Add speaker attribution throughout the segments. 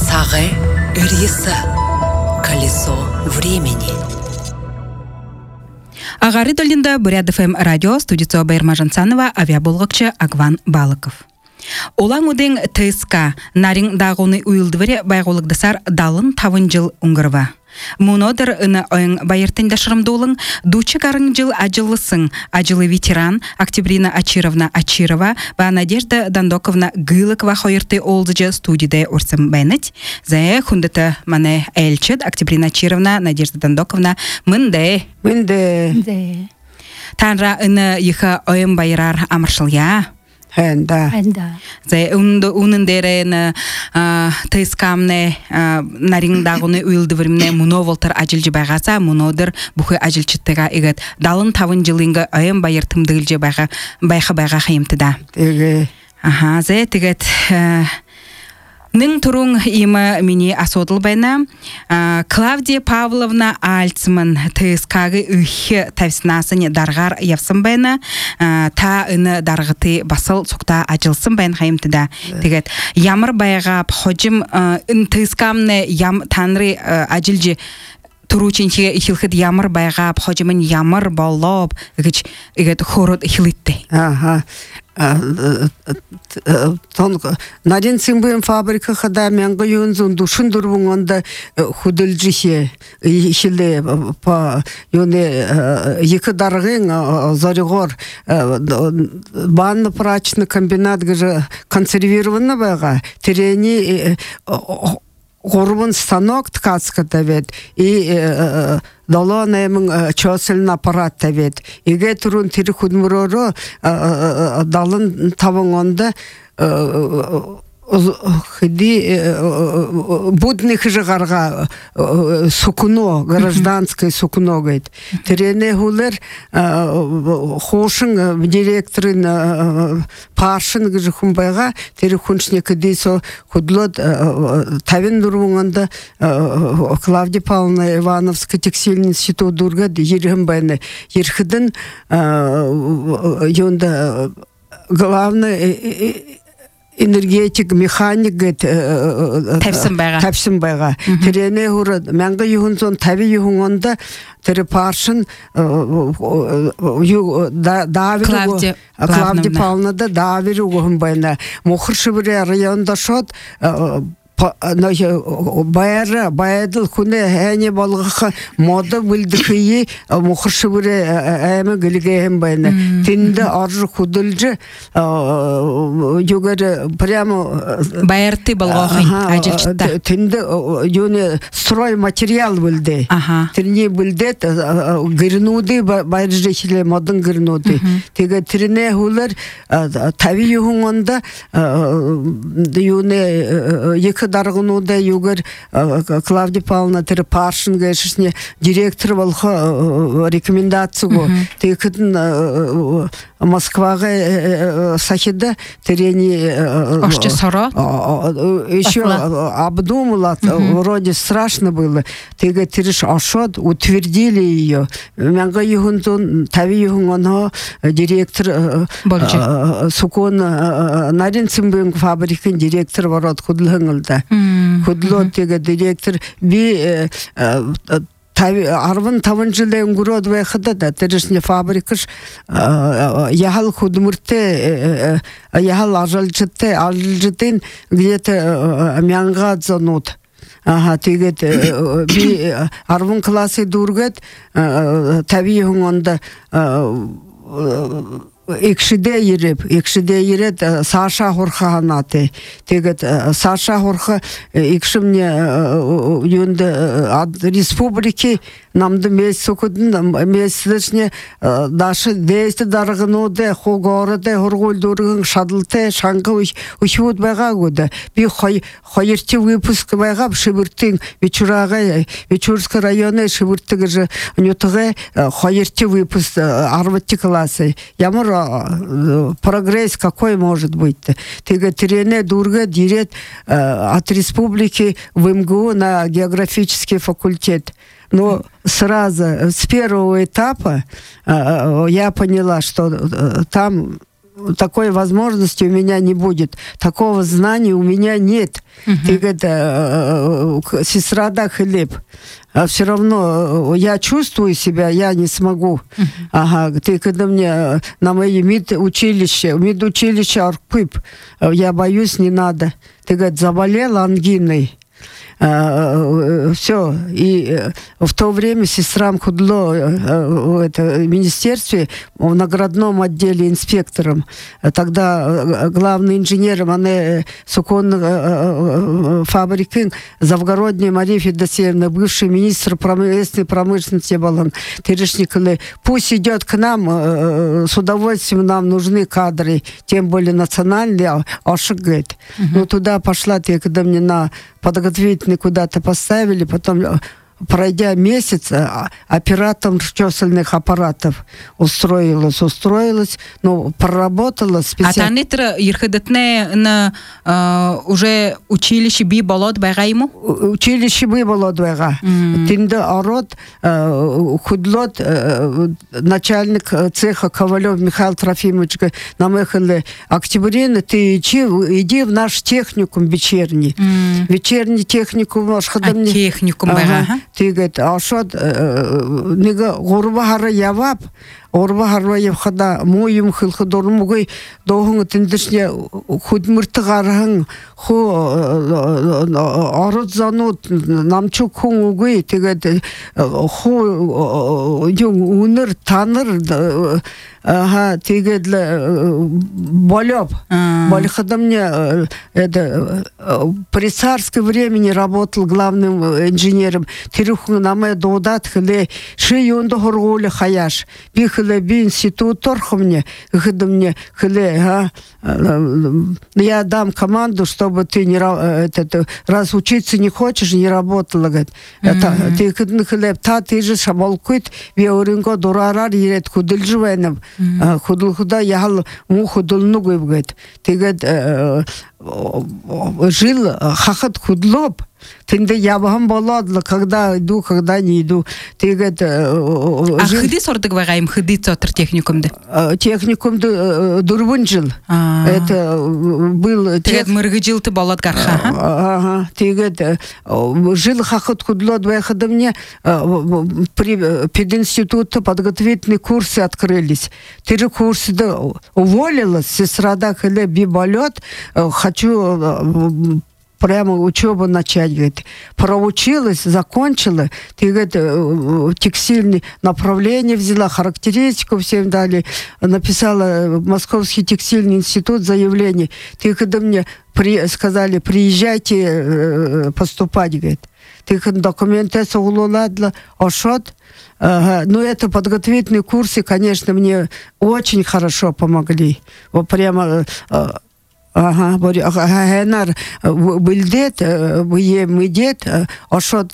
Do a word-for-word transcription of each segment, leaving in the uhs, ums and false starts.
Speaker 1: Сағы үресі. Колесо времени.
Speaker 2: Ағары долинда Бурят эф эм радио студиясы Байырма Жансанова, авиаболғықчы Агван Балыков. Олаң өден ТСК нарин дағуны уйылдывары байғолықдасар далын тавын жыл ұңғырва. Мұнодыр үні ойын байыртында шырымдолың дучы қарың жыл ажылысың, ажылы ветеран Октябрина Ачировна Ачирова ба Надежда Дандоковна Гылыкова хойырты олдыжы студияда орсым бәйнет. Зәе хүндіті маны әлчід Октябрина Ачировна Надежда Дандоковна мынды.
Speaker 3: Мынды.
Speaker 2: Танра үні ехі ойын байырар амыршылия.
Speaker 3: Хэнда.
Speaker 2: Зэ унын дерен тыскамне нарин дагуны уйлдывырмне муно волтар ажылжы байгаса, мунодыр бухы ажылчыттыга игет далын тавын жылынга айым байыртымдылжы байга байха байга хайымтыда.
Speaker 3: Теге.
Speaker 2: Аха, зэ тегет Нын турун има мини асодыл байна. Клавдия Павловна Альцман тыскагы үхі тавсынасын дарғар явсын байна. Та үні дарғыты басыл соқта ажылсын байна хайымтыда. Тегет, ямыр байға пходжым үн тыскамны ям танры ажылжы туручинчиге ихилхыд ямыр байға пходжымын ямыр боллоб егет хород ихилитті.
Speaker 3: Ага. Нарин симбуем фабрика хада мянга юнзун душун дурвунгонда худылжихе ихиле по юне екі даргын заригор банно прачный комбинат гыжы консервированно байга терени горбун станок ткацка тавет и долонаймын чөсілін аппарат тавет. Иге турун тири худмуроро далын тавыңонда Ходи будных жыгарға сукуно, гражданское сукуно гайд. Терене хулер хошын директорын паршын гыжы хумбайға тери хуншнекі дейсо худлот тавин дурвуңанда Клавдия Павловна Ивановская текстильный институт дургад ерігім байны. Ерхідін йонда главный энергетик, механик гэт
Speaker 2: Тәпсін байға.
Speaker 3: Тәпсін байға. Терене хуры, мәңгі юхынсон тави юхыңонда тері паршын Клавдия Павловна да давиру ғын байна. Мұқыршы бірі районда шот байыры, байыдыл күні әне балғықы мода білдікіе мұқыршы бірі әмі гіліге әм байна. Тенді аржы құдылжы югары прямо
Speaker 2: байырты балғықын ажылчытта.
Speaker 3: Тенді юны строй материал білді. Тіріне білді гірнуді байыржекілі модын гірнуді. Теге тіріне хулар тави юхыңында юны екі дарғынуда югар Клавдия Павловна тірі паршын гәшісіне директор болға рекомендация го. Текетін Москваға сахида терени
Speaker 2: Ошчы сора?
Speaker 3: Еще обдумала, вроде страшно было. Теге тириш ашот, утвердили ее. Мянга юхунтун, тави юхунгонho директор сукон нарин симбуем фабрикин директор ворот худлынгылда. Худлот теге директор би арвын тавын жылы үңгірод вайқыда да тірішіне фабрикыш яхал худмурте яхал ажалчытте ажалчытын где-то мянға дзонут. Ага, тегет би арвын классы дургет тави юңонда Экшиде ереп, экшиде ерет Саша Хорха ханаты. Тегет Саша Хорха экшимне юнда республики намды мес сокудын меслешне дашы дейсті дарғынуды хоғорыды хорғолдырғын шадылты шаңғы үшуд байға көді. Би хайырти выпуск байға шыбыртын вечураға Вечурск районы шыбыртығы жы нютығы хайырти выпуск арватти классы. Ямар прогресс какой может быть? Тега терене дурга дирет от республики в эм гэ у на географический факультет. Но сразу с первого этапа я поняла, что там такой возможности у меня не будет, такого знания у меня нет. Uh-huh. Ты говорит, сестра да хлеб. А все равно я чувствую себя, я не смогу. Uh-huh. Ага, ты когда мне на мои медучилище, медучилище Аркпып, я боюсь, не надо. Ты говорит, заболела ангиной. Uh, все. И в то время сестрам Худло в это, министерстве, в наградном отделе инспектором, тогда главным инженером, они сукон фабрики Завгородняя Мария Федосеевна, бывший министр промышленной промышленности Балан, Терешниковна, пусть идет к нам, с удовольствием нам нужны кадры, тем более национальные, ошиб, говорит. Uh-huh. Ну, туда пошла, ты когда мне на подготовительный куда-то поставили, потом, пройдя месяц, оператором чесальных аппаратов устроилась, устроилась, ну, проработала специально. А
Speaker 2: танитр ерхедетне на уже училище би болот байгайму?
Speaker 3: Училище би болот байга. Тинде арот худлот начальник цеха Ковалев Михаил Трофимович намехали октябрина, ты иди в наш техникум вечерний. Вечерний техникум. А
Speaker 2: техникум байга?
Speaker 3: Ты говорит, а что, нега горбахара явап, горбахара явхада, моим хилхадормугай, доғың тіндішне худмыртығарың, хо арыт занут, намчук хун угай, ты говорит, хо уныр, таныр, ага, ты говорит, болёб. Когда мне это, при царском времени работал главным инженером, Тирухун наме додат хле, шиюнда хорголе хаяш, бихле би институт торховне, когда мне хле, га, я дам команду, чтобы ты не это, раз учиться не хочешь, не работала, говорит. Mm-hmm. Ты хле, та ты же шабалкует, веоринго дурарар ерет худыл живеном, худыл худа яхал му худыл нугой, говорит. Ты говорит, жил хахат худлоб. Тинде я вам баладла, когда иду, когда не иду. Ты говорит,
Speaker 2: а жил... хыды сордык вагаем, хыды цотр техникумды?
Speaker 3: Техникумды дурбун жил. Это был...
Speaker 2: Ты говорит, мыргы жил ты балад гарха.
Speaker 3: Ага. Ты говорит, жил хахат худло двоехода мне при пединституте подготовительные курсы открылись. Ты же курсы уволилась, сестра да хле бибалет, хочу... прямо учебу начать, говорит. Проучилась, закончила, ты, говорит, текстильное направление взяла, характеристику всем дали, написала в Московский текстильный институт заявление. Ты, когда мне при, сказали, приезжайте поступать, говорит. Ты документы согласла, ошот. Ага. Ну, это подготовительные курсы, конечно, мне очень хорошо помогли. Вот прямо... Ага, генар билдет, бие медет, ашот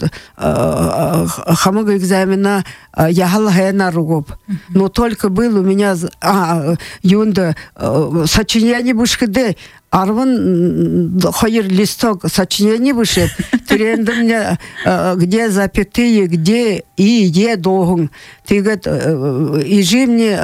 Speaker 3: хамага экзамена яхал генар угоп. Но только был у меня а юнда сочинение бушкеде. Арван хайр листок сочинений вышел. Тренда мне где запятые, где и где долгун. Ты говорит, ижи мне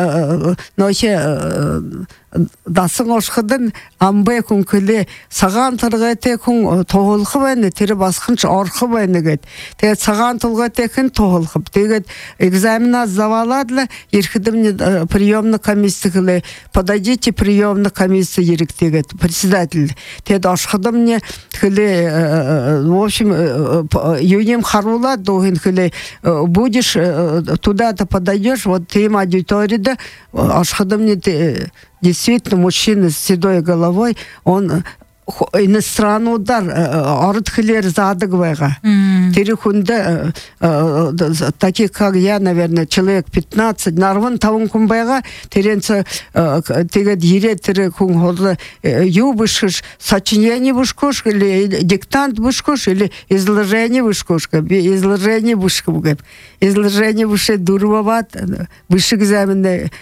Speaker 3: ноще дасың ошқыдың амбай күн күлі саған тұрғайты күн тоғылқы бәні, тері басқыншы орқы бәні гәд. Тегі саған тұрғайты күн тоғылқып. Тегі экзамена заваладылы, еркідімне приемный комиссия күлі, подойдите приемный комиссия ерік тегі, председатель. Тегі ошқыды мне күлі, в общем, юнем харулад доғын күлі, будешь туда-то подойдешь, вот ты им аудиторияда, ошқыды мне действительно, мужчина с седой головой, он иностранный удар, ордхилер задыгвайга. Терехунда, таких как я, наверное, человек пятнадцать, нарван тавун кумбайга, теренца, тега дире терекун хорда, юбышиш, сочинение бушкош, или диктант бушкош, или изложение бушкош, изложение бушкош, изложение буше дурвават, выше экзамены,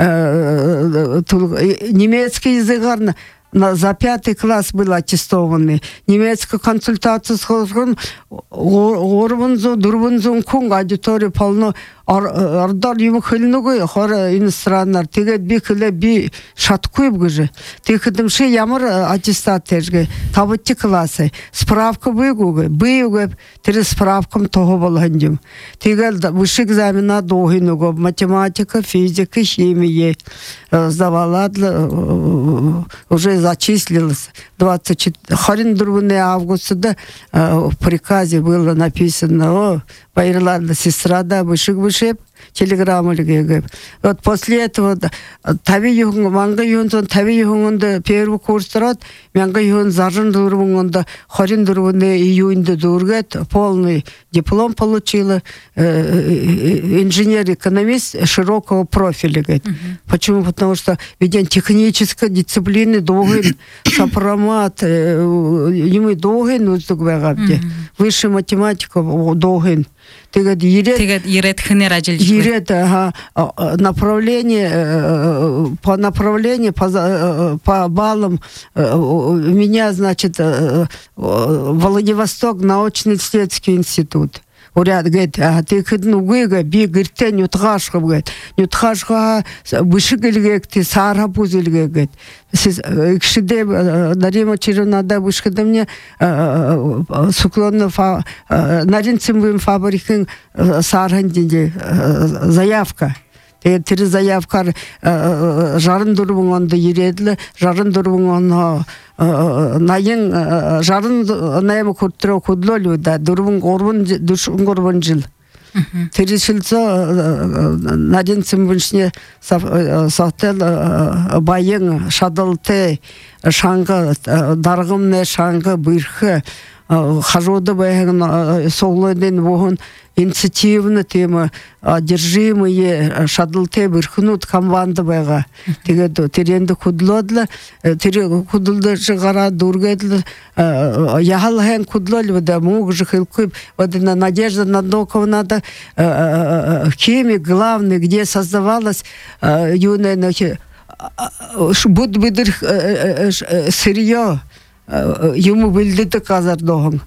Speaker 3: немецкий язык гарно, за пятый класс был аттестованный. Немецкая консультация с хором, орванзу, дурванзу, кунг, аудитория полно, Ардар юм хилнугы хор иностраннар тэгээд би хиле би шаткуйб гыжы. Текдимши ямар аттестат терге табытчы классы справка быгугы быгугы тэр справкам того болгандым. Тэгэл высший экзамена дохинугы математика, физика, химия сдавала, уже зачислилась двадцать четвёртого августа в приказе было написано: о, Байырларда сестра да вышек вышеп телеграмма лиге. Вот после этого таби юн манга юнтон таби юнда первый курс тарат манга юн зажен дурвунда хорин дурвуне июньда дургет полный диплом получила, инженер-экономист широкого профиля. Mm-hmm. Почему? Потому что ведь техническая дисциплина долгин сопромат ему долгин уздугвагабде высшая математика долгин. Тегад ерет
Speaker 2: ерет хенерачил
Speaker 3: ерет направление по направлению по по баллам меня, значит, Владивосток научно-исследовательский институт. Уряд говорит: а ты ну гыга бигырте нютгашга говорит, нютгашга вышигылгек ты сара бузылге говорит. Сиз кшиде Дарима Чернада вышкада мне суклонно наринцем фабрикин сархандинде заявка. Тэр заявкар жарын дурвуңонда ередлі, жарын дурвуңон найын жарын найымы күттірі күдлөлі да дурвуң орвын жыл. Тэр шылца наден цымбыншне сақтел байын шадылты шаңғы, дарғымны шаңғы бұрқы хажоды байын соғлыден бұғын инициативны тема одержимые шадылте бұрқынут команда байға. Тэгээд теренді күдлөдлі, тері күдлді жығара дұргедлі, яғалғен күдлөлі да мұғы жықылқып, водына Надежда Надоковна да химик главный, где создавалась юная буд-бидыр сырье, ему білді казар доғын.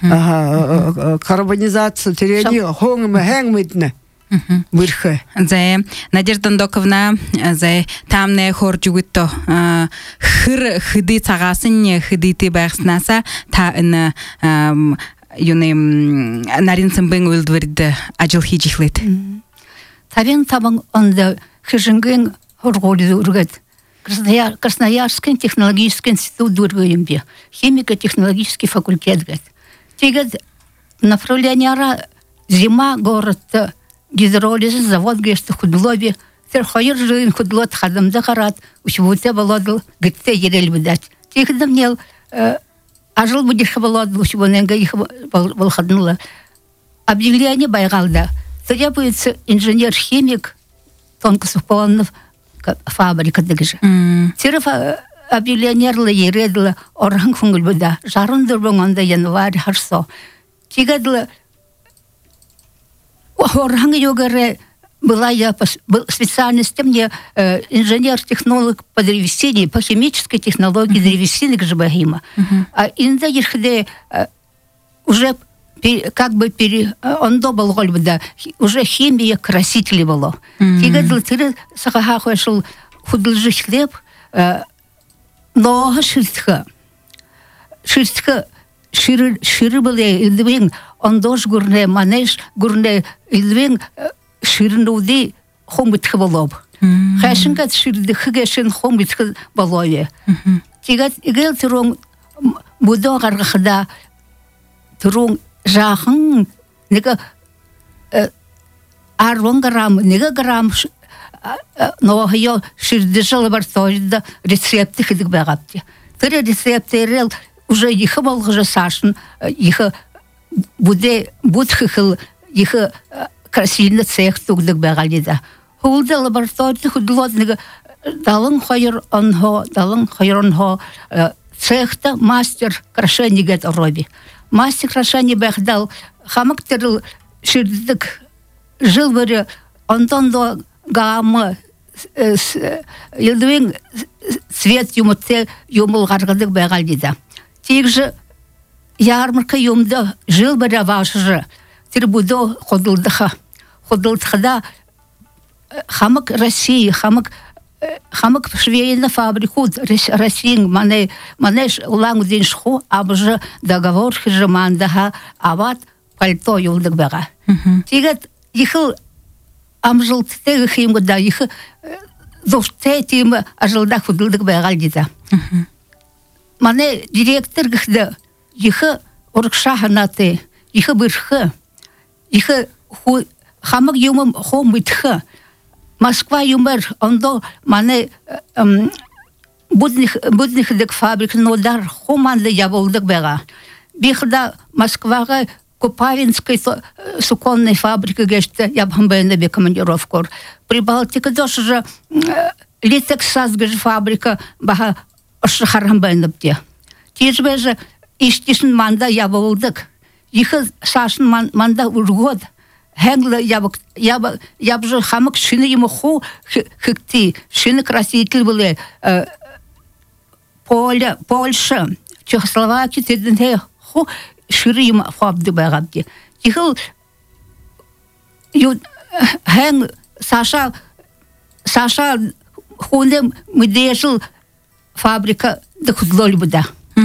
Speaker 3: Карбонизация терени хонгме хэнгмитне вырхе.
Speaker 2: Зе Надежда Надоковна зе тамне хоржугутто хыр хыды цагасын хыдыты байгснаса та ин юны наринсымбын үлдвирди ажыл хижихлет.
Speaker 4: Тавен табан онда хижинген хорголи ургет. Красноярский технологический институт дургоембе. Химико-технологический факультет гет. Тегет направление зима город гидролиза завод гешты худлоби тер хайыр жын худлот хадамда карат учбуте баладыл гитте ерел бидат. Тегет нел ажыл будиш балад учбоненга их балхаднула. Объявление байгалда. Требуется инженер-химик тонкосухполонов фабрика дегже. Тер объявлениерлы ередлы орхан хунгul буда. Жарын дурбоңонда январь харсо. Тигедлы орхан йогаре была я специальностью мне инженер-технолог по древесине, по химической технологии древесины гжбагима. А инда ехде уже как бы пере он добыл гольбда уже химия красителей было. Тигедлы тире сахахошел худлжих хлеб. Но ширтха, ширтха, шир, ширбале, илдвин, он дож гурне манеш, гурне, илдвин, ширнуди, хомбитха балоб. Хэшинкат ширдха гэшин хомбитха балове. Тигат игел тирон будо гаргахда, тирон жахан, нега арван грамм, нега грамм, но ее ширдежал лаборатория рецепты ходик багапти. Тыры рецепты уже их болгожа сашн, их буде будхихл, их красильный цех тугдик багалида. Хулда лаборатория худлотника далын хайр онхо, далын хайр онхо цехта мастер крашения гет роби. Мастер крашения багдал хамак терл ширдик жил варе онтон до гамма елдвин цвет юмте юмул гаргадык байгалдида. Тигже ярмарка юмда жил бара вашжы. Тир будо ходылдыха. ходылтхада хамык России, хамык хамык швейна фабрику Россия, мане мане улан день шху, абже договор хижмандаха ават пальто юлдык бага. Тигет ихыл амжилтте хим года их зоште тим ажылда ходылдык бага дида. Мане директор гхда их оркшаханаты, их бирхы, их ху хамык юмым хом битхы. Москва юмер, ондо мане будних будних дек фабрик нодар хоманды яболдык бега. Бихда Москвага Купавинской суконной фабрики геште ябхамбене бе командировкор. Прибалтика тоже литексас геш фабрика бага шахархамбене бте. Тижбе же иштишн манда яболдык. Их сашн манда ургод. Хенгле яб яб яб же хамык шины ему ху хыкти шины краситель были Поля Польша Чехословакия теденте ху ширы ему фабды багабди тихл ю хен Саша Саша хунде мидешл фабрика дохлоль буда.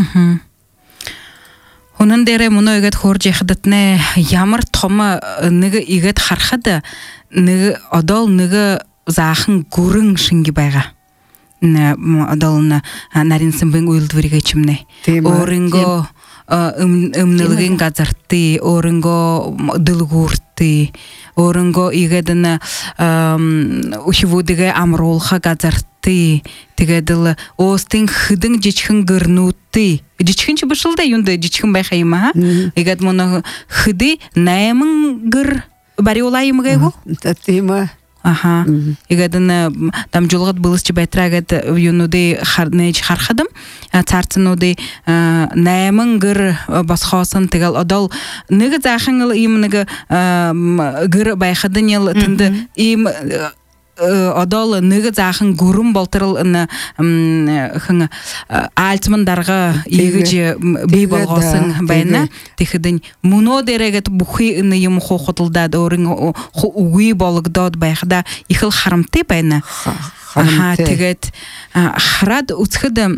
Speaker 2: Онын дере мұны өгет хоржи қыдытны ямар тома нүгі игет хархады, нүгі одал нүгі зақын көрің шынги байға. Одалыны наринсын бен уйлдвыриге чимне. Орынго өмнілген газарты, орынго дылгурты, орынго игедіні ухивудыге амролха газарты, тегеділі остың хыдың жечхін гырнуты. Жечхінчі бішілді юнды жечхін байқайма, игед мұны хыды наймын гыр бари олайым ғайгу?
Speaker 3: Тема.
Speaker 2: Аха. Игедіні там жолғыт бұлысчы бәйтірагет юнуды хархадым. Царцынуды наймын гыр басқасын тегел одал. Нүгі зақыңыл имнігі гыр байқадын ел тінді им одал нүгі зақын гүрім болтырыл альтмандарға егіжі бей болғасын байына текідін мұно дерегет бұхи үні ем хо қотылдады орын хо уғи болығдад байқада ихыл харымты байына. Аха, тегет харад ұтқыды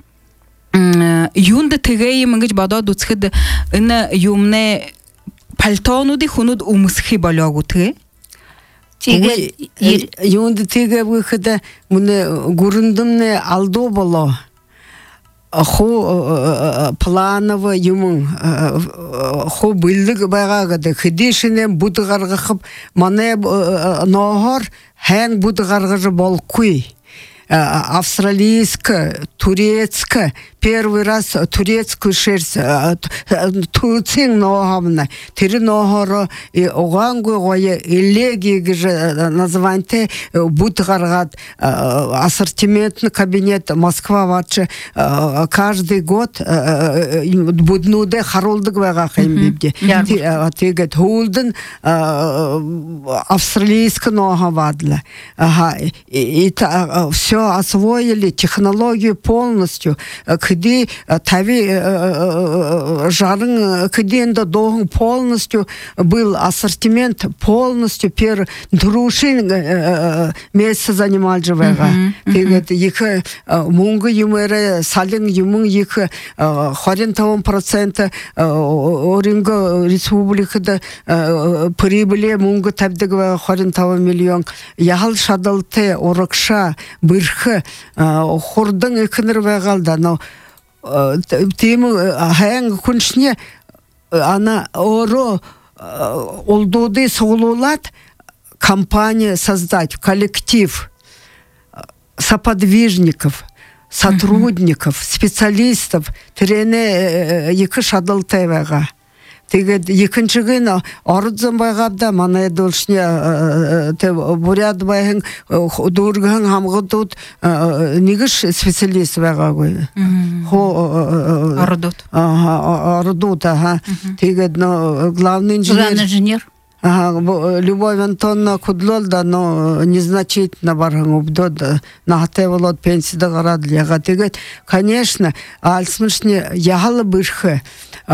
Speaker 2: юнды тегей мыңгіч бадад ұтқыды үні юмне пальтонуды хунуд умысхи балягу тіге?
Speaker 3: Юнды теге выхода муне гурындымне алдо боло. Хо планово юмун хо билдик байгагады хидишине будгаргып мане нохор хэн будгаргы болкуй. Австралийская, турецкая, первый раз турецкую шерсть, туцин ногамна, три ногоро и огангу гое элеги же названте будгаргат ассортиментный кабинет Москва ваче каждый год буднуде харолдык бага хаймбибде. Тегет холден австралийская нога вадла. Ага, и все освоили технологию полностью. Кди тави жарын кденда долг полностью был ассортимент полностью пер друшин месяц занимал живега. Тегет их мунг юмере салин юмун их хорентовом процента оринго республикада прибыли мунг табдыгва хорентовом миллион яхал шадалте оракша бирхы хордың экнер вегалда но тему хаянг күншне ана оро олдуды соглулат компания создать коллектив соподвижников сотрудников специалистов терене екі шадалте вега. Тегет екінші күн арыдзан байгабда мана едолшне те бурят байын дурган хамгыдут нигиш специалист байгагой. Хо арыдут. Ага, арыдут, ага. Тегет главный инженер.
Speaker 4: Главный инженер.
Speaker 3: Ага, Любовь Антоновна Кудлол да, но незначительно барган убдод на волод пенсияда гарадлияга тегет. Конечно, алсмышне ягалы бышхы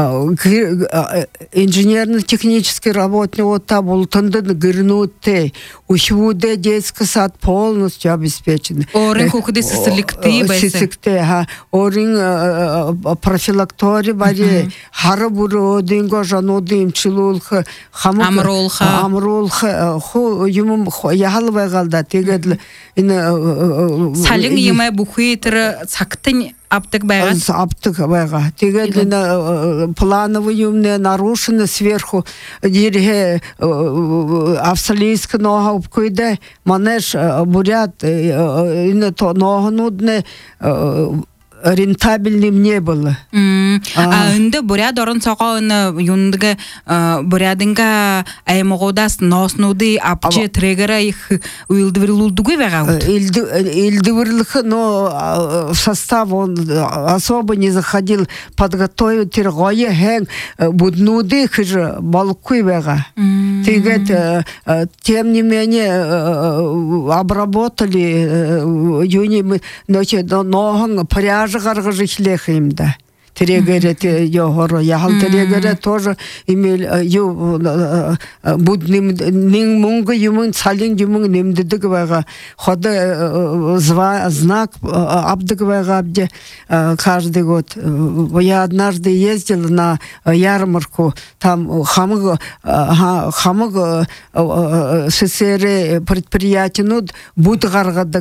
Speaker 3: инженерно-технический работник вот та бултанды гырнуты, ушвуде детский сад полностью обеспечен.
Speaker 2: Орин хукуды сисиликты байсы.
Speaker 3: Сисиликты, ха. Орин профилакторий баре, харабуру одинго жаноды имчилулхы, хамык Амролха хо юмум яхал байгалда тегедл ин
Speaker 2: салин емай бухитер цактын аптык байга
Speaker 3: аптык байга тегедл ин плановый юмне нарушено сверху дирге австралийск нога упкойде манеш бурят ин то ногнудне рентабельным не было.
Speaker 2: А инде буря дорын соqoын юндыгы бурядынга аймогодас носнуды апче трегера их уилдверлулдугы вегаут.
Speaker 3: Илдверлых, но состав он особо не заходил подготовить тиргое хэн буднуды хыжы балкуй вега. Тегет тем не менее обработали юни ночи ноган пряж гаргажы хлехимда. Трегерет йогоро, яхал трегерет тоже имел ю будним нин мунга юмун салин юмун немдедгвага хода зва знак абдгвага абде каждый год. Я однажды ездил на ярмарку, там хамг хамг СССР предприятие ну буд гаргадык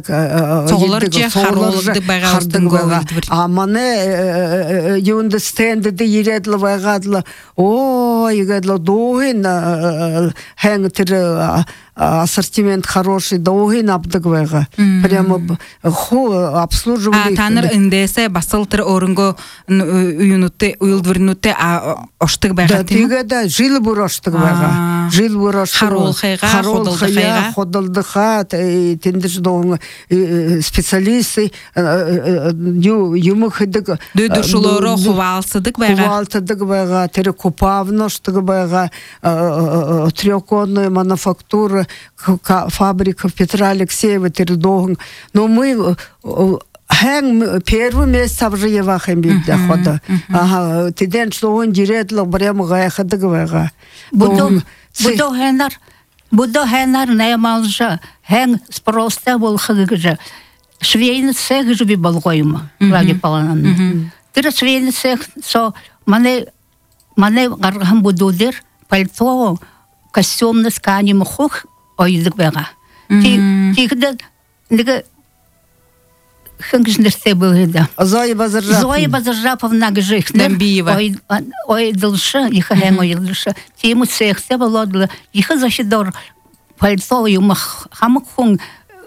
Speaker 3: а мане you understand the yiredla vagadla о yiredla доhin хэнтер ассортимент хороший доhin абдыгвага прямо ху обслуживали
Speaker 2: а таныр индесе басылтыр орынго уюнутте уилдвырнутте оштык байга
Speaker 3: тиге да жил буроштык байга жил бурош
Speaker 2: харолхайга ходолдыхайга
Speaker 3: ходолдыха тендиш доң специалисты ю юму хыдык
Speaker 2: дөдүшулоро хувалсыдык байга
Speaker 3: хувалсыдык байга тере купавноштык байга трёхконная мануфактура фабрика Петра Алексеева Тердогн. Но мы хэн первое место в Жиевахем бит хода. Ага, тиден что он диредло прямо гаяхады гвага.
Speaker 4: Будо будо хэнар будо хэнар наймалжа хэн спроста волхагыжа. Швейный цех же бибалгойма. Ради паланан. Тэр швейный цех со мане мане гаргам будудер пальто костюмный ткани мухох ойдык бага. Ти тигде неге хангжнерсе было.
Speaker 3: Зоя Базаржапова.
Speaker 4: Зоя Базаржаповна гжих.
Speaker 2: Дамбиева.
Speaker 4: Ой ой дылша, их хэн ой дылша. Тему цехсе володла. Их защидор пальто юмах хамхун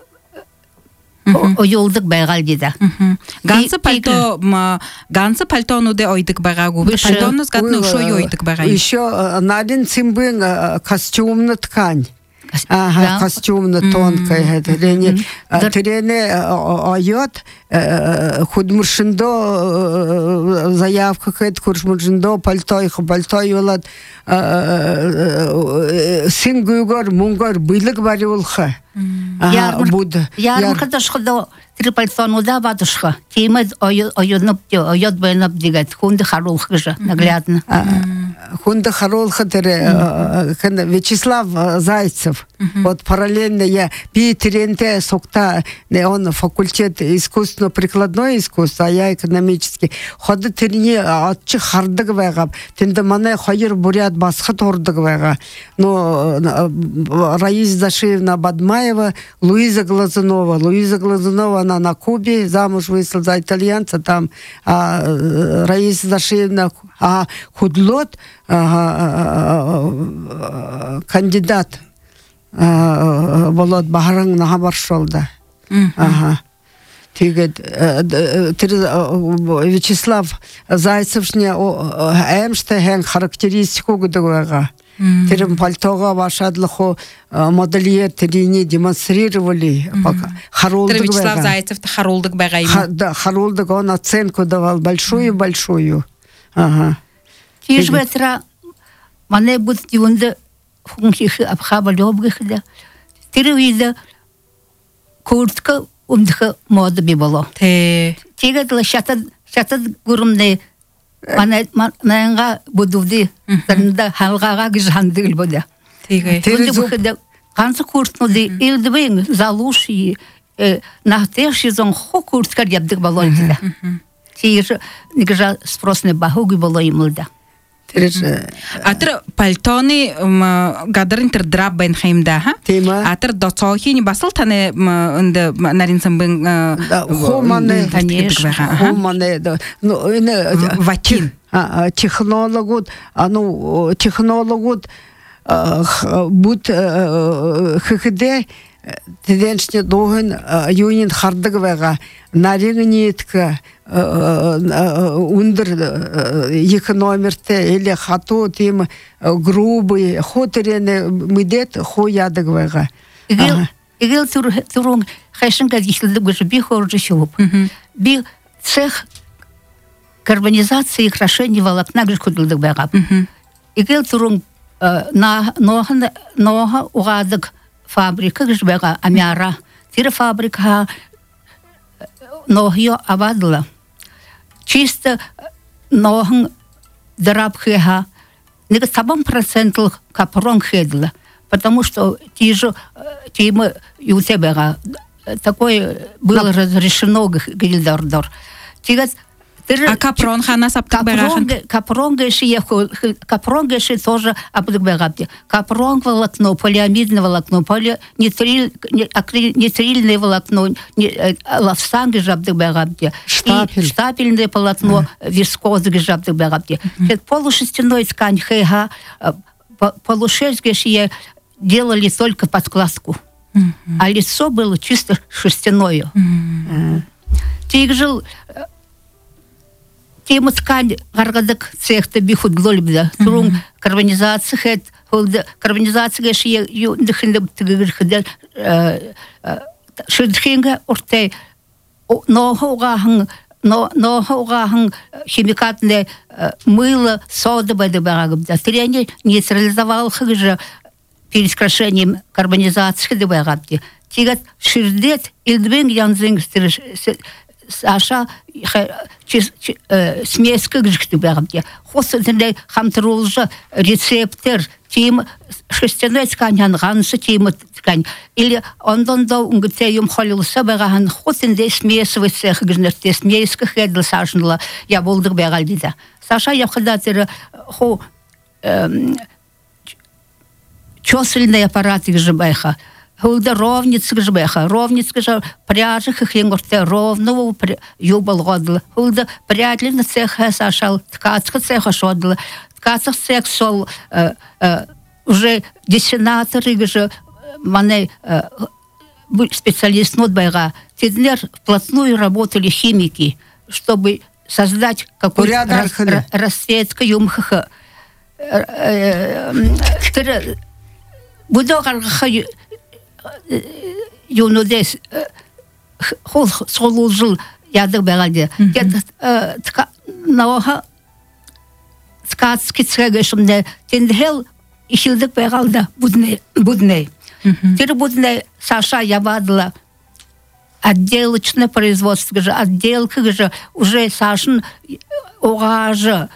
Speaker 4: ойолдык байгал дида.
Speaker 2: Гансы пальто гансы пальтонуде ойдык багагу. Пальтонус гатны шой ойдык багай.
Speaker 3: Еще наден цимбын костюмная ткань. Ага, костюмная тонкая. Это рене трене ойот худмуршиндо заявка кэт куршмуршиндо пальто их пальто юлат сингугор мунгор билик бариулха.
Speaker 4: Ярмарка дошходо три пальтону да бадушха. Тимед ойоднуп ойод бенап дигат хунды харулхыжа наглядно.
Speaker 3: Хунда Харолха Вячеслав Зайцев. Вот параллельно я Питеренте сокта, он факультет искусственно-прикладное искусство, а я экономический. Ходы терни отчы хардык вайгап. Тенде мане хайыр бурят басхат ордык вайга. Но Раиса Зашиевна Бадмаева, Луиза Глазунова. Луиза Глазунова, она на Кубе, замуж вышла за итальянца там. А Раиса Зашиевна, а Худлот, кандидат болот бахарың нахабар шолда. Тигет Вячеслав Зайцевшне эмште хэн характеристику гудыгага. Терем пальтога вашадлыху модельер терини демонстрировали.
Speaker 2: Вячеслав Зайцев харулдык байгайма.
Speaker 3: Да, харулдык он оценку давал большую-большую. Ага.
Speaker 4: Тиж ветра мане будет юнде функции обхабалёбгыхда. Тирвида куртка умдха мода бибало.
Speaker 2: Те.
Speaker 4: Тигадла шатад шатад гурумне мана манга будувди танда халгага гижандыл бода.
Speaker 2: Теге.
Speaker 4: Тирвида канца куртнуди илдвин залуши на тех сезон хо куртка ябдык балойда. Тир нигжа спросне бахуги было имылда.
Speaker 2: Атыр пальтоны гадыр интер драб бен хеймда, ха?
Speaker 3: Тема.
Speaker 2: Атыр доцохи не басыл тане инде наринсан бен
Speaker 3: хомане,
Speaker 4: конечно.
Speaker 3: хомане, ну,
Speaker 2: ватин.
Speaker 3: Технологут, а ну, технологут будь хыхыде теденшне доген юнин хардыгвега наригнитка ундер екі номерте или хату тим грубый хотерене мидет хоядыгвега.
Speaker 4: Игел игел турун хайшинга дишилдик гыжы би хоржы шуп. Би цех карбонизации и крашения волокна гыж кудылдык бага. Игел турун на нога нога угадык фабрика гыж бага амяра. Тира фабрика ногио авадла. Чисто ногн драбхеха нега сабам процентл капрон хедла, потому что ти же ти мы и у тебя такое было разрешено гильдардор. Тигас
Speaker 2: А капрон хана саптык багахан.
Speaker 4: Капрон гэши капрон гэши тоже абдык багапти. Капрон волокно, полиамидное волокно, полинитриль нитрильное волокно, лавсан гэши абдык багапти. Штапельное полотно, вискоз гэши абдык багапти. Полушерстяной ткань хэха, полушерсть гэши делали только подкладку. А лицо было чисто шерстяное. Тигжил тема ткань гаргадык цехта бихуд глолибда. Турун карбонизация хэт, карбонизация гэши ю дыхында тыгырхыда шыдхинга орте нога угахан нога угахан химикатное мыло, сода бэды багабда. Тренер нейтрализовал хыжа перед крашением карбонизации дыбагабди. Тигат ширдет илдбен янзинг Саша смеска гжикты бягамте. Хосынде хамтрулжа рецептер тим шестяной ткань гансы тим ткань. Или ондан да унгте юм холилса баган хосынде смесовый цех гжнерте смеска хедл сашнла я болдык бягалдида. Саша я ходатер хо чосельный аппарат гжбайха. Hulda ровниц гжбеха, ровниц гжа пряжих их енгорте ровного юбал годла. Hulda прядлина цеха сашал, ткацка цеха шодла, ткацах цех сол уже десенаторы гжа мане специалист нот байга. Тиднер вплотную работали химики, чтобы создать какую-то расцветку юмхаха. Буду гаргаха юнодес хол солужил ядык бегалде. Тка наоха ткацки цегешмне тендхел ишилдик бегалда будне будне. Тир будне Саша явадла отделочное производство же отделка же уже Сашин огажа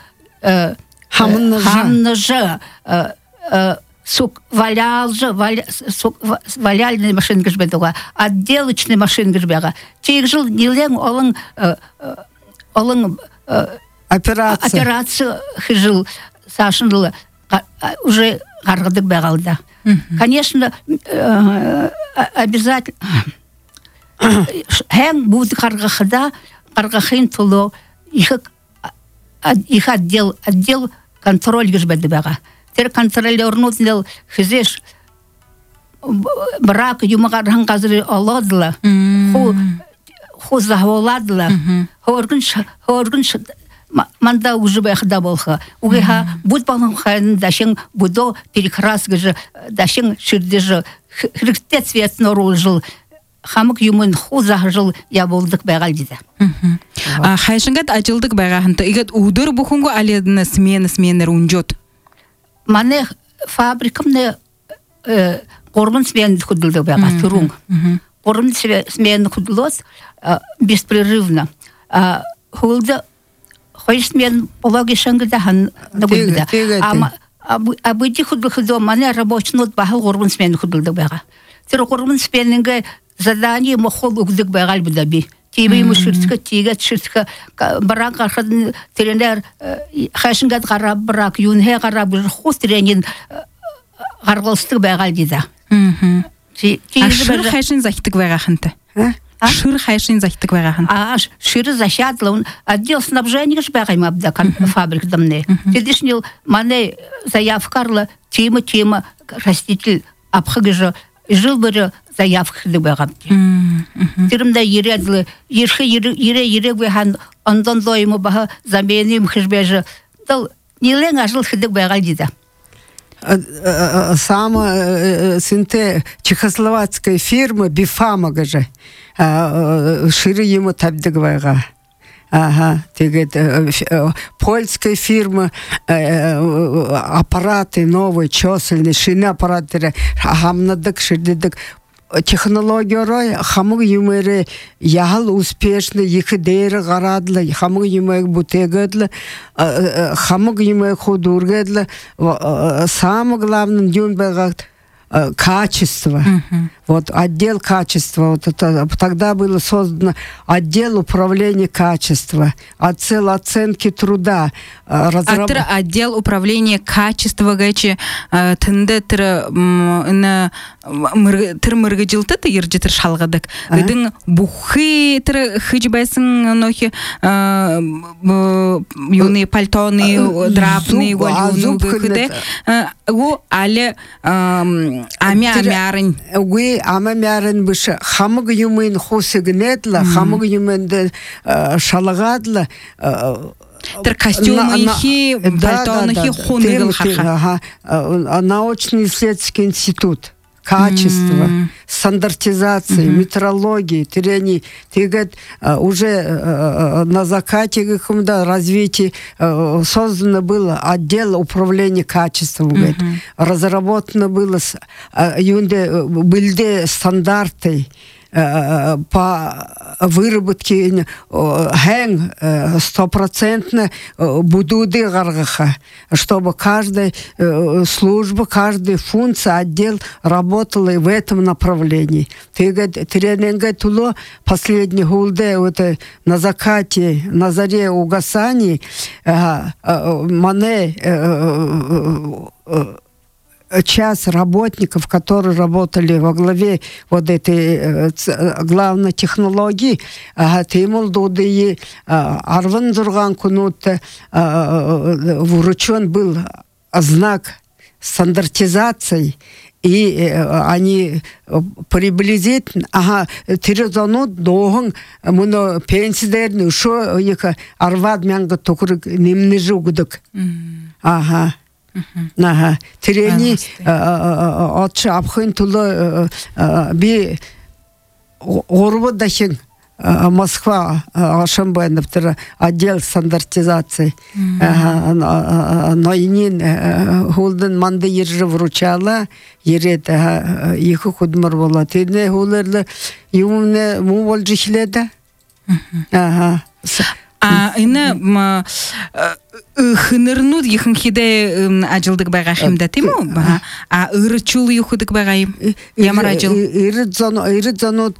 Speaker 4: хамна же сук валял же валяльные машины гжбедуга отделочные машины гжбега тех жил нилен олың олың
Speaker 3: операция
Speaker 4: операция хижил Сашин уже гаргадык бегалда. Конечно обязательно хэм будет гаргахда гаргахин туло их их отдел отдел контроль гжбедуга. Тер контролер нутнел хизеш брак юмагархан казры оладла ху ху захоладла хоргынш хоргынш манда уже бэхда болха угеха будь балын хан дашин будо перекрас гыжы дашин ширдежы хрикте цвет норужил хамык юмын ху захжыл я болдык бэгалдида.
Speaker 2: А хайшынгат ажылдык бэгахан игет удыр бухунго аледна смена сменер унжот.
Speaker 4: Мане фабрикамне Гормон смены худылды бяга турун. Гормон смены худылос беспрерывно. Хулда хойш смен пологи шангда хан нагулда. А быди худылды мане рабочий нот бахал гормон смены худылды бяга. Тер гормон сменинге задание мохол угдык бягал будаби. Тибе ему ширтка тига ширтка барак архад тренер хашингат гараб барак юнhe гараб хус тренин гаргалстык бягал дида.
Speaker 2: Мм. Шир хашин захтык бягахынты. Шир хашин захтык бягахын.
Speaker 4: А шир захятлон отдел снабжения ж бягайм абдакан фабрик дамне. Тедишнил мане заявкарла тема тема раститель апхыгыжы жил бы заявка дебагамти. Тиримда ередлы, ерхи ере ере гвехан ондан дойму баха заменим хижбежа. Дал нилен ажил хидик бягал дида.
Speaker 3: Сама синте чехословацкая фирма Бифама гаже шире ему табдик бяга. Ага, тегет польская фирма аппараты новые, чесельные, шины аппараты, хамнадык, ширдык. Технология рой, хаму юмере ял успешно, их дейры гарадла, хаму юмере бутегадла, хаму юмере худургадла. Самое главное, дюнбегат качество. Uh-huh. Вот отдел качества. Вот это, тогда было создано отдел управления качества, отдел оценки труда.
Speaker 2: Разраб... Аттыр отдел управления качества гачи тынды тыр на тыр мыргыжилты ты ерджитыр шалгадык. Гыдың бухы тыр хыжбайсын нохи юны пальтоны, драпны, голюны гыды. Гу але амя-амярын.
Speaker 3: Уи амя-амярын бышы хамыг юмын хосыгнетла, хамыг юмын шалагадла.
Speaker 2: Тер костюмы хи, пальтоны хи, хуныгыл хаха.
Speaker 3: Научно-исследовательский институт. Качество, mm-hmm. стандартизации, mm-hmm. метрологии, трени, тегет уже на закате каком-то развитии создано было отдел управления качеством, mm-hmm. разработано было юнде были стандарты по выработке хэн стопроцентно будуды гаргаха, чтобы каждая служба, каждая функция, отдел работала в этом направлении. Тренинга туло последний гулде вот на закате, на заре угасаний мане час работников, которые работали во главе вот этой главной технологии, тимул дуды арван дурган кунут вручен был знак стандартизации, и они приблизительно, ага, тирезонут догон, муно пенсидерный, шо ека арвад мянга токурык немнежугудык. Ага. Ага, трени отче абхын тулы би орбы дахин Москва Ашамбайновтер отдел стандартизации. Но инин хулден манды ержи вручала, ерет их худмар была. Тедне хулерлы юмне му волжихледа. Ага.
Speaker 2: А ина хынырнуд ихын хиде ажилдык байгахим да тему, а ырчул юхудык байгайым. Ямар ажил?
Speaker 3: Ирыдзанут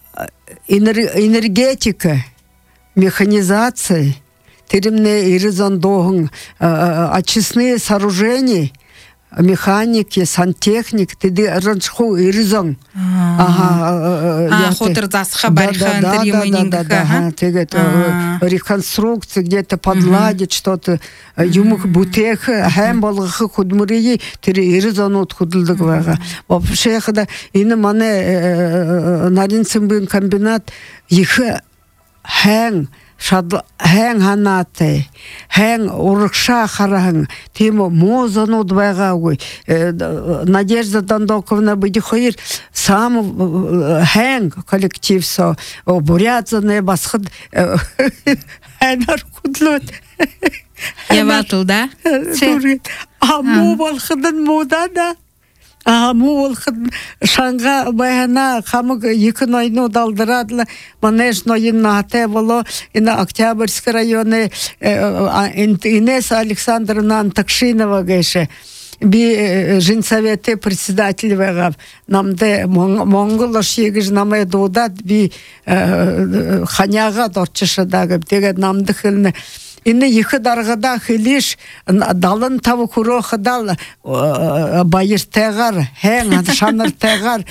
Speaker 3: энергетика, механизация, теремне ирыдзандогын, очистные сооружения, механики, сантехник, теди ранчху ирызан.
Speaker 2: Ага, хотер засха барихан
Speaker 3: да, да, тегет реконструкция, где-то подладить что-то, юмух бутех, хэм болгахы худмурии, тери ирызанут худылдык вага. Вообще, когда ина мане наринцембын комбинат, ихы хэн шадл хэн ханаты хэн урыкша хараң тему мозану двайгауй Надежда Дандоковна быди хойр сам хэн коллектив со бурятзаны басхыд хэнар худлот
Speaker 2: Я ватыл, да?
Speaker 3: А му балхыдын муда да А мул шанга баяна хамык екі нойну далдырадылы манеш нойынна ате боло ина Октябрьский районы Инесса Александровна Антакшинова гейше би женсоветы председатель вегав намде монголош егіж намай додат би ханяға дорчышыдагы деген намды хылны Инне екі дарғада хилиш далын тавы күро хыдал байыр тәғар, хәң шаныр тәғар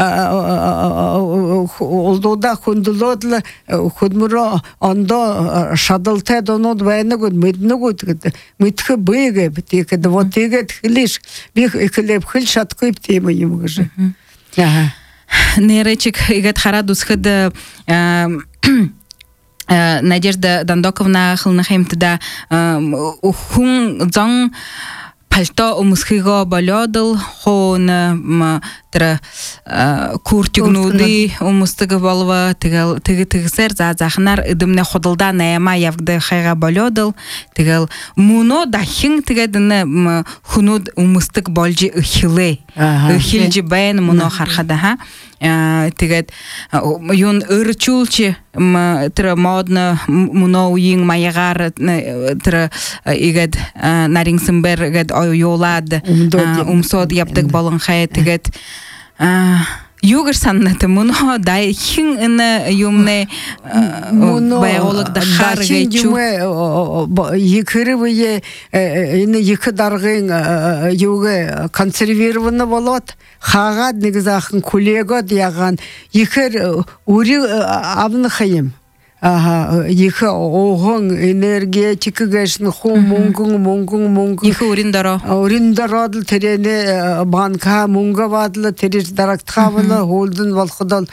Speaker 3: олдода хүнділодлы хүдміро ондо шадылты донод байыны күд, мүдіні күд, мүдікі бұйығы бітекеді, вот егет хилиш, бих ikilep хил шаткойп темы емгіжі.
Speaker 2: Неречик егет харад усхыды Надежда Дандоковна хылнахемтда ухун зон пальто умсхиго балёдыл хон тра куртигнуды умстыгы болва тигел тигисер за захнар идымне ходылда наяма явгды хайга балёдыл тигел муно дахин тигедне хунуд умстык болжи ихиле ихилжи бен муно хархада ха тигет юн ырчулчи тра модна муно уин маягар тра игет нарингсенбер гет ойолад умсод яптык болон хай тигет Югар саннаты муно дай хин ина юмне баяголык да харге чу
Speaker 3: екіріве ина екі дарғын юге консервированы болот хагад негізахын коллега дияған екір ури абны хайым Ага, екі оғын энергетика гешін ху мунгун мунгун мунгун
Speaker 2: екі уриндаро
Speaker 3: уриндаро терене банка мунга вадлы тереш дарактха вала холдын волходал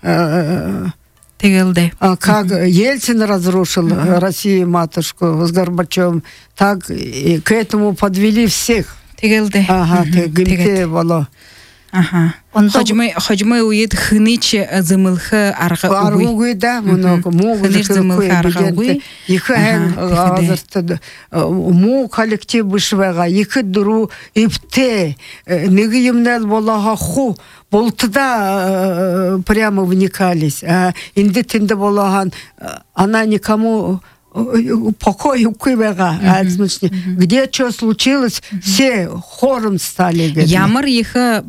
Speaker 2: тегелде
Speaker 3: как Ельцин разрушил Россию матушку с Горбачевым, так к этому подвели всех.
Speaker 2: Тегелде.
Speaker 3: Ага, тегелде вало.
Speaker 2: Ага. Ходжмы ходжмы уйд хынич зымылхы арга уй.
Speaker 3: Аргуй да, много могу зымылхы арга уй. Екі хэн азыртты. Му коллектив бышвага, екі дуру ипте. Неги юмнел болаға ху. Болтыда прямо вникались. Инде тинде болаған она никому покой укывега, где что случилось, все хором стали.
Speaker 2: Ямар ехе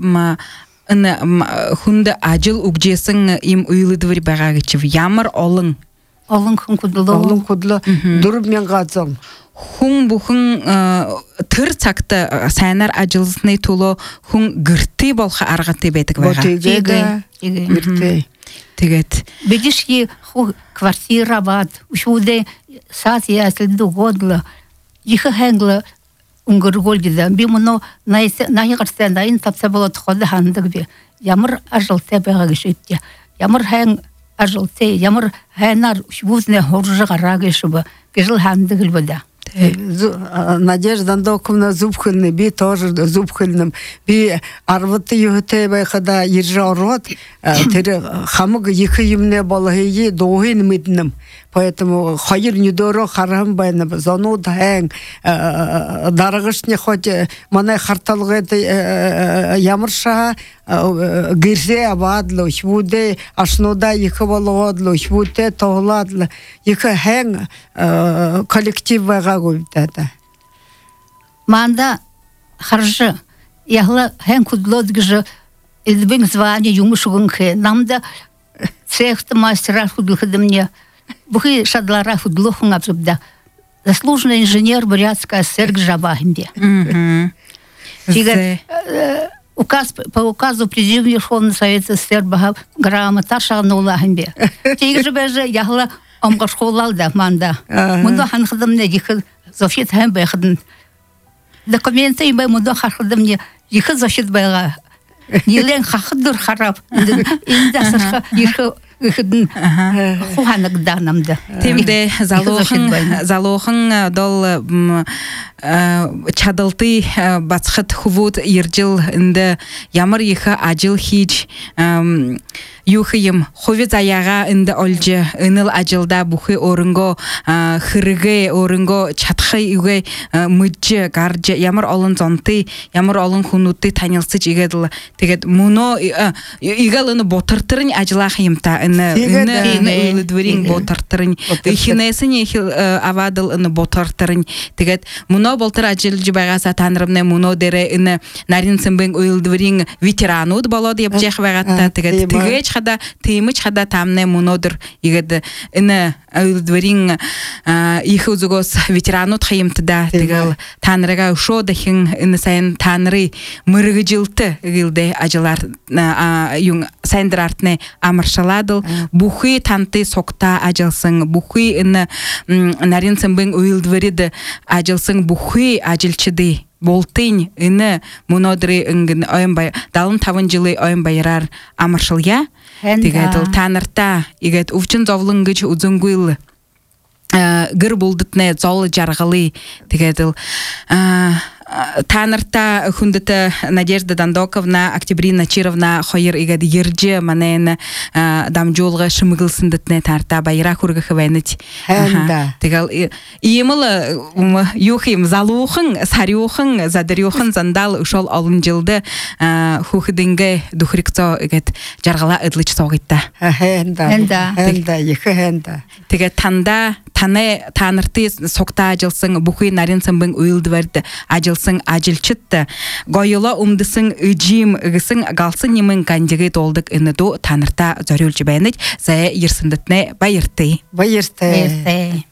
Speaker 2: хунда ажил угжесың им уйлыдвыр багагычев. Ямар олың?
Speaker 4: Олың хун кудлы.
Speaker 3: Олың кудлы. Дұрып мен ғадзам.
Speaker 2: Хун бухын тыр цакты сайнар ажылысыны тулы хун гырты болха арғаты бетік бага.
Speaker 3: Ботеге, гырты.
Speaker 2: Тегет.
Speaker 4: Видишь, ху квартира бад, ушуде сад я следу годло, их хэнгло унгургольгида, бимуно найсе найгарсе найн тапса было тхода хандагби. Ямар ажылте бегагишитте. Ямар хэн ажылте, ямар хэнар ушбузне хоржа гарагишуба, гижил хандагилбада.
Speaker 3: Надежда Дандоковна зубхылны, би тоже зубхылным, би арваты юхте байхада ержа рот, тери хамыгы екі юмне балахи доғын мидным. Поэтому хайыр недоро харам байна зону даң дарыгышне хоть мана харталгы ямырша гирсе абадлы буде ашнода екі балагадлы буде тоғладлы екі хэн коллектив вага гойдада.
Speaker 4: Манда харжы яхла хэн кудлодгыжы илбин звание юмушугынхе намда цехты мастера худлыхыдымне Бухи шадлара фудлухун абзубда. Заслуженный инженер Бурятска Серг Жабахимбе. Указ по указу президиума Верховного Совета Сербага грамота шагнулахимбе. Тиги же беже яхла омгашхолалда манда. Мунда ханхдымне дихы зофит хэмбе хадын. Документы имбе мунда хархдымне дихы зофит бэга. Нилен хахдыр харап. Инда сарха дихы Худн хуханак данамда.
Speaker 2: Темде залохын залохын дол чадылты бацхат хувуд иржил инде ямар иха ажил хич юхим ховиз аяга инде олжа иныл ажилда бухи орынго хырыгы орынго чатхы үгө мыджы гаржа ямар олон зонты ямар олон хунутты танылсыч игедл тэгээд муно игалыны ботыртырын ажлах юмта ины ины ины дверин ботыртырын ихнесин ихил авадыл ины ботыртырын тэгээд муно болтыр ажилжы байгаса танырымне муно дере ины нарин сымбен уйлдверин ветерануд болот деп жах байгатта тэгээд тэгээд хада темич хада тамне мунодыр игед ины уйлдверин их узугос ветерануд хаимтда тэгэл танрыга ушо дахин ины сайн танры мыргыжилты гилде ажылар юң сайндрартне амаршаладыл бухи танты сокта ажылсын бухи ины нарин сымбен уйлдверид ажылсын бухи ажилчыды болтын ины мунодыры ыңгын ойынбай далын тавын жылы ойынбайрар амаршыля тегеділ танырта игет увчын зовлынгыч узунгуйлы гыр булдытне золы жаргылы тегеділ танырта хүндіті Надежда Дандоковна, Октябрина Чировна хойыр игад ерджі манайны дамжолға шымығылсындытне тарта байра хүргі хывайныть. Тегал, иемілі юхим залуғын, сарюғын, задырюғын зандал ұшол алын жылды хухыдынғы дұхрикцо игад жарғала ыдлыч соғытта.
Speaker 3: Хэнда, хэнда, ехі хэнда.
Speaker 2: Тегад танда таны танырты сокта ажылсын бухи нарин сымбын уйлдверді ажылсын ажылчытты гойыла умдысың ыжим ыгысың галсын немын кандиги толдыкыныду танырта зорюлчы бәйнік зая ерсіндітіне байырты.
Speaker 3: Байырты.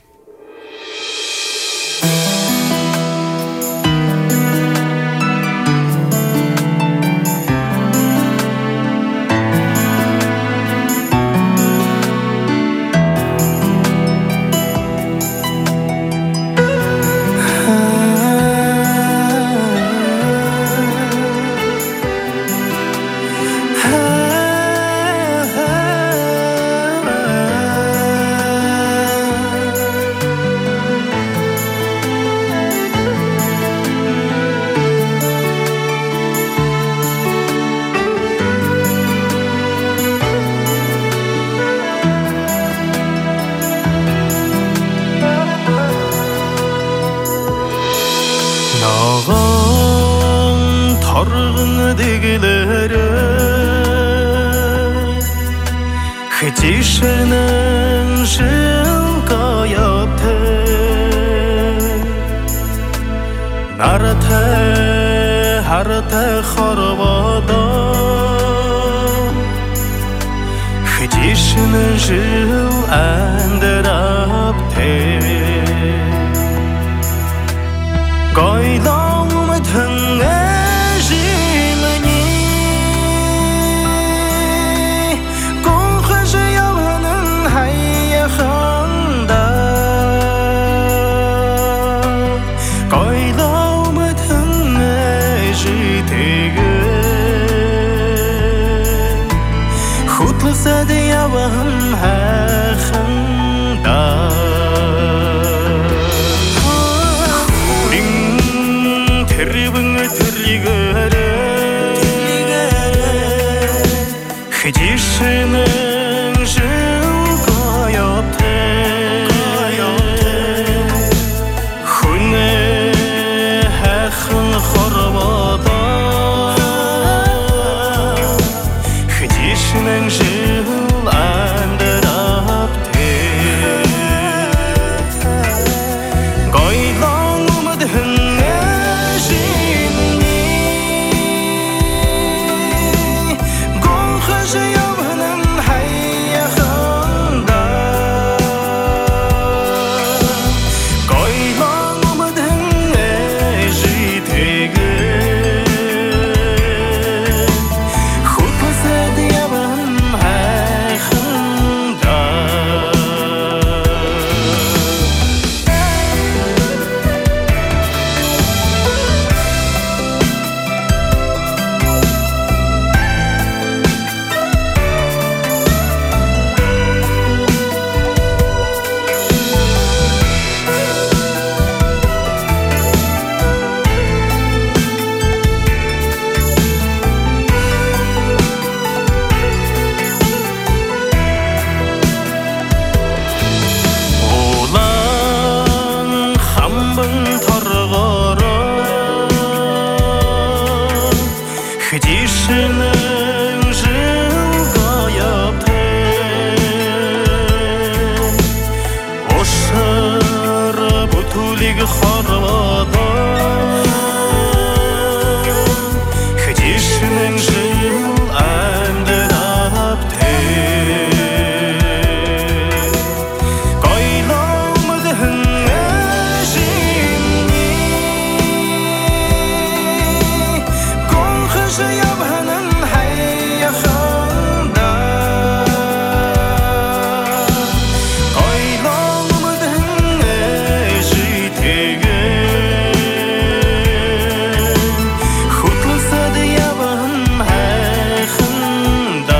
Speaker 5: Хтишінің жылға япты Нарты, харты харвада Хтишінің жыл әндірапты Гайлауым түңі Хтишінің жылға япты Хүні әқін хорвада Хтишінің жыл әндірапты Гайлауымдың әжімні Гонқы жаяуының жиябанын хайяхында Қайлауымдың әжітегі Құтлысы диябан хайхында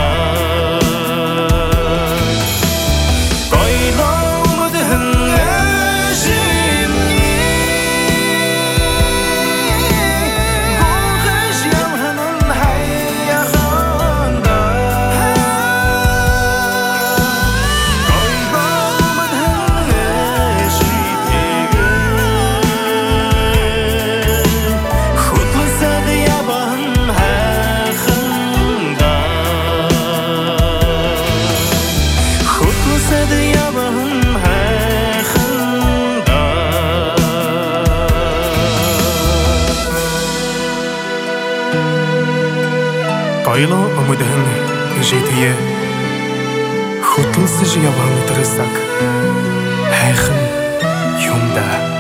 Speaker 5: Қайлауымдың әжімне Бұғыш ямғанын хайяханда Қайлауымдың әжітегі Құтлысы диябан хайхында Құтлысы диябан хайхында Қайло ұмыдың жетие Құтлысы диябан тұрысак Хайхын юмда